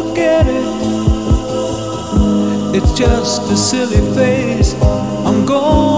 forget it. It's just a silly phase I'm going